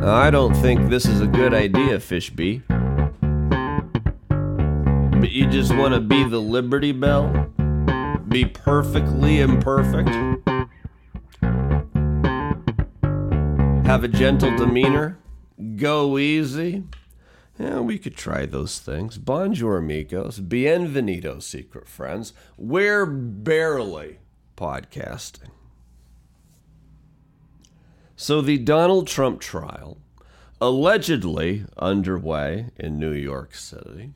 I don't think this is a good idea, Fishby. But you just want to be the Liberty Bell? Be perfectly imperfect? Have a gentle demeanor? Go easy? Yeah, we could try those things. Bonjour, amigos. Bienvenido, secret friends. We're barely podcasting. So the Donald Trump trial, allegedly underway in New York City.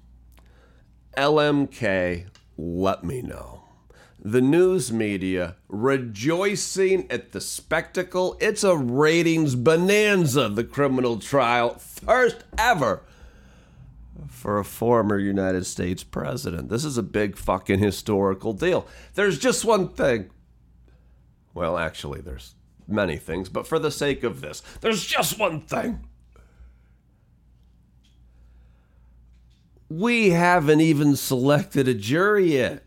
LMK, let me know. The news media rejoicing at the spectacle. It's a ratings bonanza, the criminal trial. First ever for a former United States president. This is a big fucking historical deal. There's just one thing. Well, actually, there's many things, but for the sake of this, there's just one thing. We haven't even selected a jury yet.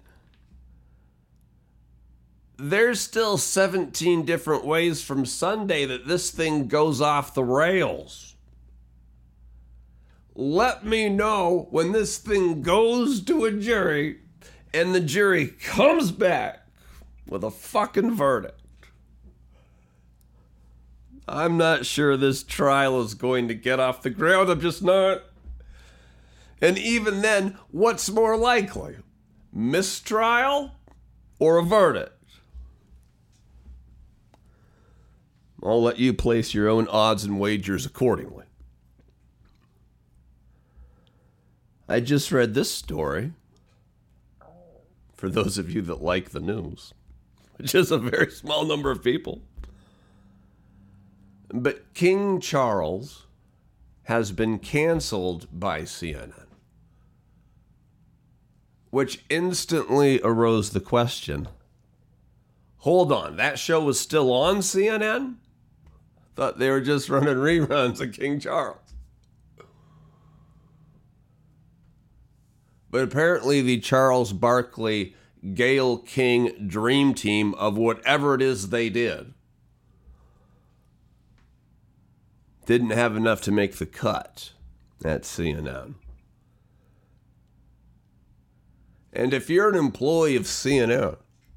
There's still 17 different ways from Sunday that this thing goes off the rails. Let me know when this thing goes to a jury and the jury comes back with a fucking verdict. I'm not sure this trial is going to get off the ground. I'm just not. And even then, what's more likely? Mistrial or a verdict? I'll let you place your own odds and wagers accordingly. I just read this story, for those of you that like the news, which is a very small number of people. But King Charles has been canceled by CNN, which instantly arose the question, hold on, that show was still on CNN? Thought they were just running reruns of King Charles. But apparently the Charles Barkley, Gayle King dream team of whatever it is they didn't have enough to make the cut at CNN. And if you're an employee of CNN,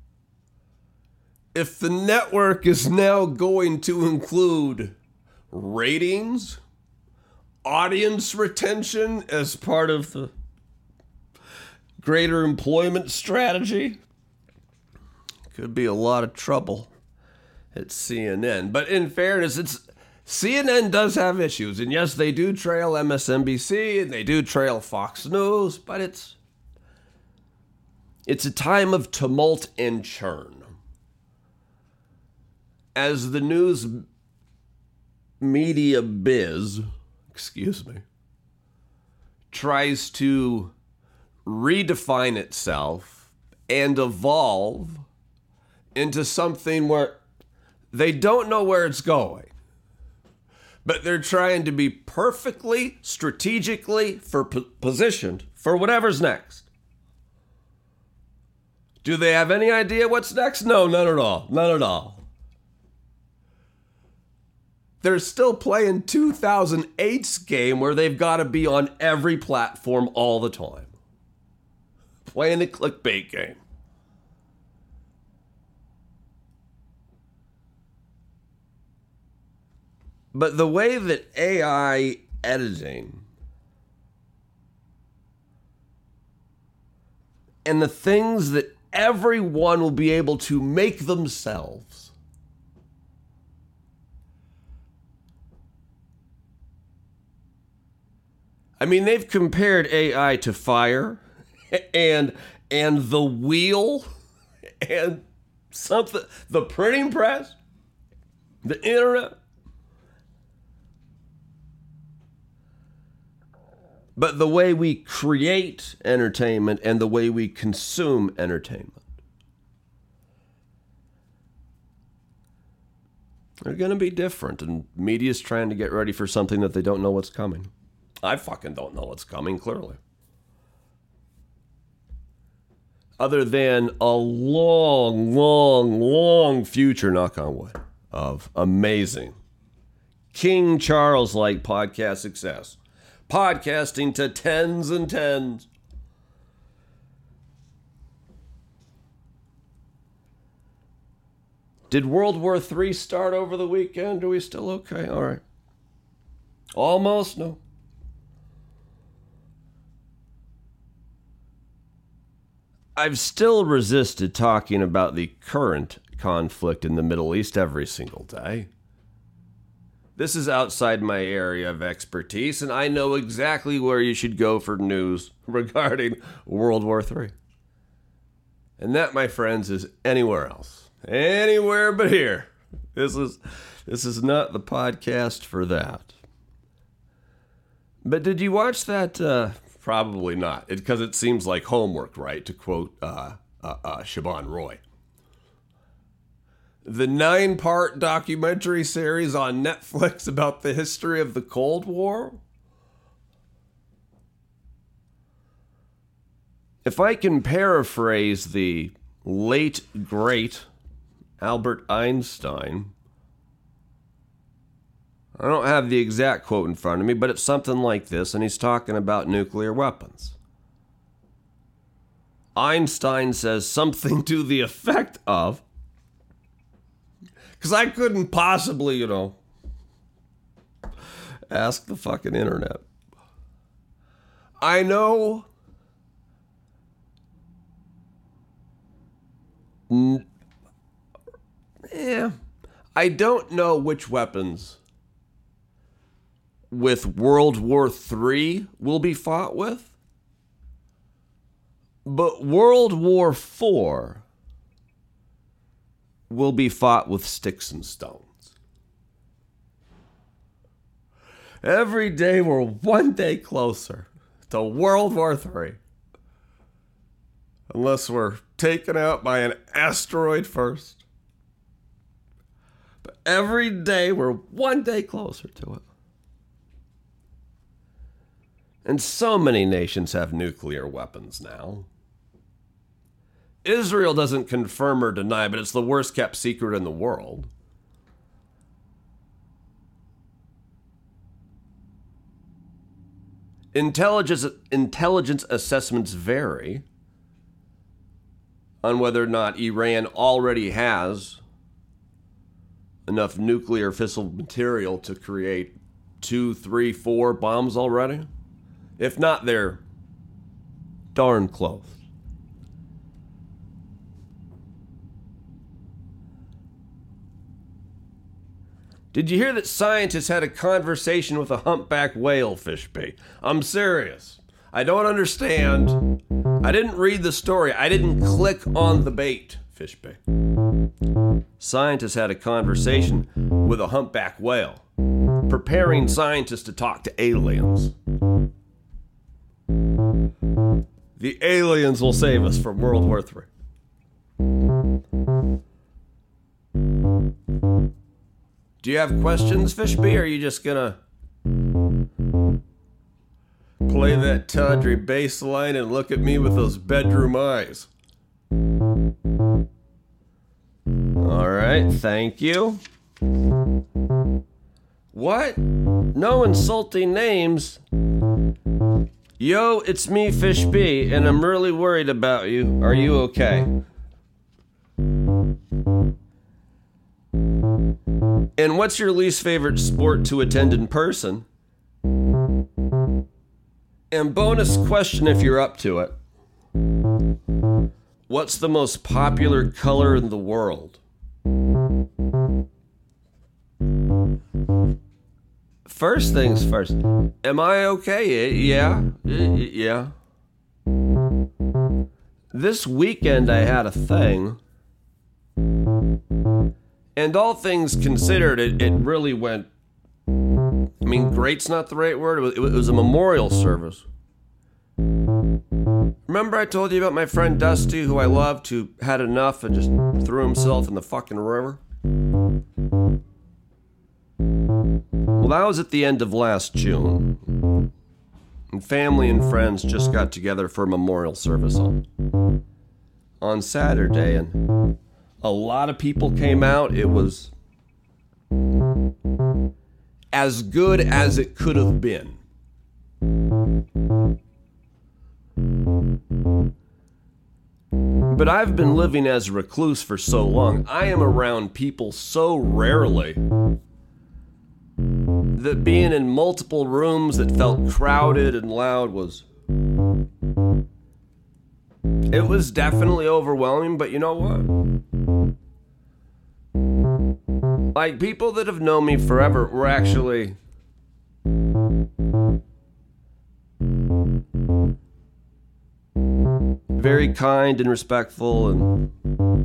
if the network is now going to include ratings, audience retention as part of the greater employment strategy, could be a lot of trouble at CNN. But in fairness, CNN does have issues. And yes, they do trail MSNBC and they do trail Fox News, but it's a time of tumult and churn. As the news media biz, tries to redefine itself and evolve into something where they don't know where it's going, but they're trying to be perfectly strategically positioned for whatever's next. Do they have any idea what's next? No, none at all. None at all. They're still playing 2008's game where they've got to be on every platform all the time. Playing the clickbait game. But the way that AI editing and the things that everyone will be able to make themselves, I mean, they've compared AI to fire and the wheel and something, the printing press, the internet. But the way we create entertainment and the way we consume entertainment, they're going to be different. And media's trying to get ready for something that they don't know what's coming. I fucking don't know what's coming, clearly. Other than a long, long, long future, knock on wood, of amazing, King Charles-like podcast success. Podcasting to tens and tens. Did World War III start over the weekend? Are we still okay? All right. Almost? No. I've still resisted talking about the current conflict in the Middle East every single day. This is outside my area of expertise, and I know exactly where you should go for news regarding World War III. And that, my friends, is anywhere else. Anywhere but here. This is not the podcast for that. But did you watch that? Probably not, because it seems like homework, right? To quote Siobhan Roy. The 9-part documentary series on Netflix about the history of the Cold War. If I can paraphrase the late, great Albert Einstein, I don't have the exact quote in front of me, but it's something like this, and he's talking about nuclear weapons. Einstein says something to the effect of, because I couldn't possibly, ask the fucking internet. I know I don't know which weapons with World War III will be fought with, but World War IV will be fought with sticks and stones. Every day we're one day closer to World War III. Unless we're taken out by an asteroid first. But every day we're one day closer to it. And so many nations have nuclear weapons now. Israel doesn't confirm or deny, but it's the worst kept secret in the world. Intelligence assessments vary on whether or not Iran already has enough nuclear fissile material to create 2, 3, 4 bombs already. If not, they're darn close. Did you hear that scientists had a conversation with a humpback whale, Fishby? I'm serious. I don't understand. I didn't read the story. I didn't click on the bait, Fishby. Scientists had a conversation with a humpback whale, preparing scientists to talk to aliens. The aliens will save us from World War III. Do you have questions, Fishby, or are you just gonna play that tawdry bass line and look at me with those bedroom eyes? All right, thank you. What? No insulting names. Yo, it's me, Fishby, and I'm really worried about you. Are you okay? And what's your least favorite sport to attend in person? And bonus question if you're up to it. What's the most popular color in the world? First things first. Am I okay? Yeah. Yeah. This weekend I had a thing. And all things considered, it really went... I mean, great's not the right word. It was a memorial service. Remember I told you about my friend Dusty, who I loved, who had enough and just threw himself in the fucking river? Well, that was at the end of last June. And family and friends just got together for a memorial service on Saturday, and a lot of people came out. It was as good as it could have been. But I've been living as a recluse for so long, I am around people so rarely that being in multiple rooms that felt crowded and loud was definitely overwhelming, but you know what? Like, people that have known me forever were actually very kind and respectful, and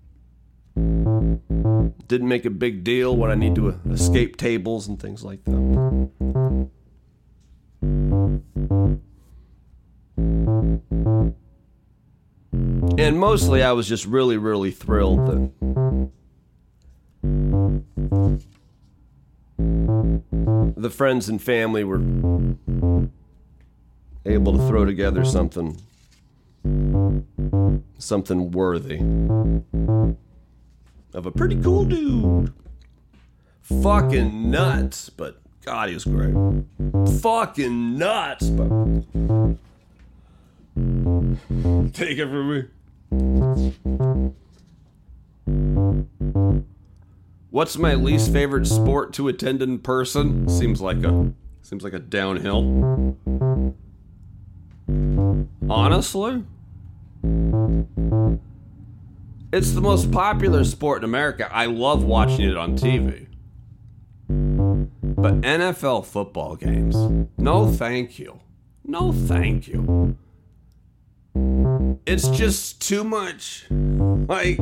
didn't make a big deal when I need to escape tables and things like that. And mostly I was just really, really thrilled that the friends and family were able to throw together something worthy of a pretty cool dude. Fucking nuts, but God, he was great. Fucking nuts, but take it from me. What's my least favorite sport to attend in person? Seems like a downhill. Honestly, it's the most popular sport in America. I love watching it on TV. But NFL football games, no thank you. No thank you. It's just too much. Like,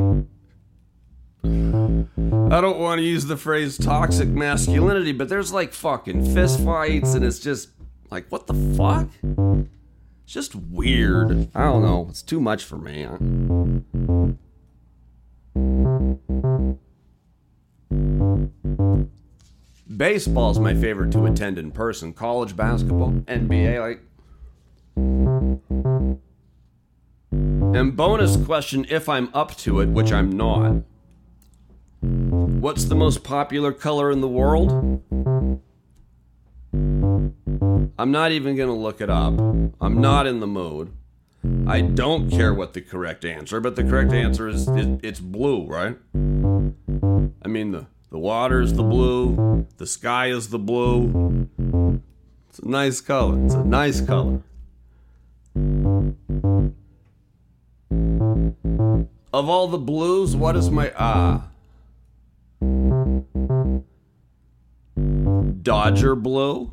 I don't want to use the phrase toxic masculinity, but there's like fucking fist fights, and it's just like, what the fuck? It's just weird. I don't know. It's too much for me. Baseball's my favorite to attend in person. College basketball, NBA, like. And bonus question, if I'm up to it, which I'm not. What's the most popular color in the world? I'm not even going to look it up. I'm not in the mood. I don't care what the correct answer, but the correct answer is it's blue, right? I mean, the water is the blue, the sky is the blue. It's a nice color. It's a nice color. Of all the blues, what is my Dodger blue?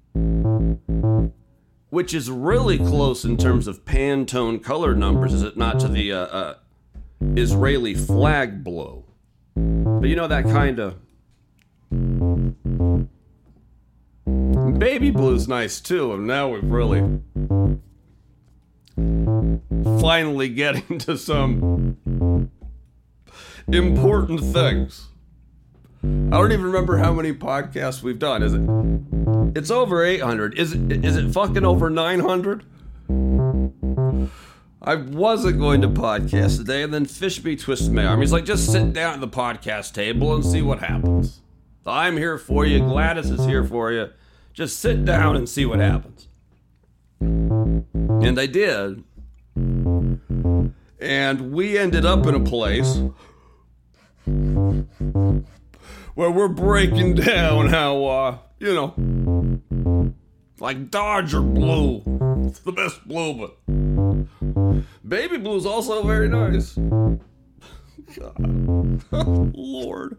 Which is really close in terms of Pantone color numbers, is it not, to the Israeli flag blue? But you know, that kind of baby blue's nice too, and now we've really finally getting to some important things. I don't even remember how many podcasts we've done. Is it? It's over 800. Is it fucking over 900? I wasn't going to podcast today, and then Fishby twisted my arm. He's like, just sit down at the podcast table and see what happens. I'm here for you. Gladys is here for you. Just sit down and see what happens. And I did. And we ended up in a place where we're breaking down how, like Dodger blue. It's the best blue, but baby blue is also very nice. God. Lord.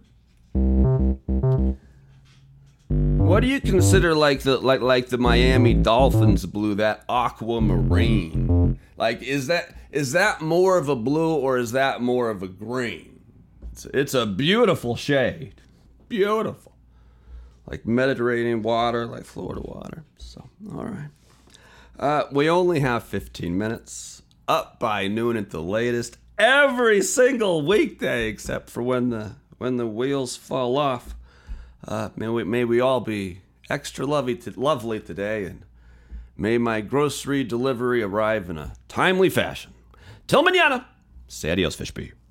What do you consider like the Miami Dolphins blue, that aquamarine? Like, is that more of a blue or is that more of a green? It's a beautiful shade. Beautiful. Like Mediterranean water, like Florida water. So, all right. We only have 15 minutes. Up by noon at the latest. Every single weekday, except for when the wheels fall off. May we all be extra lovely today, and may my grocery delivery arrive in a timely fashion. Till mañana. Say adios, Fishby.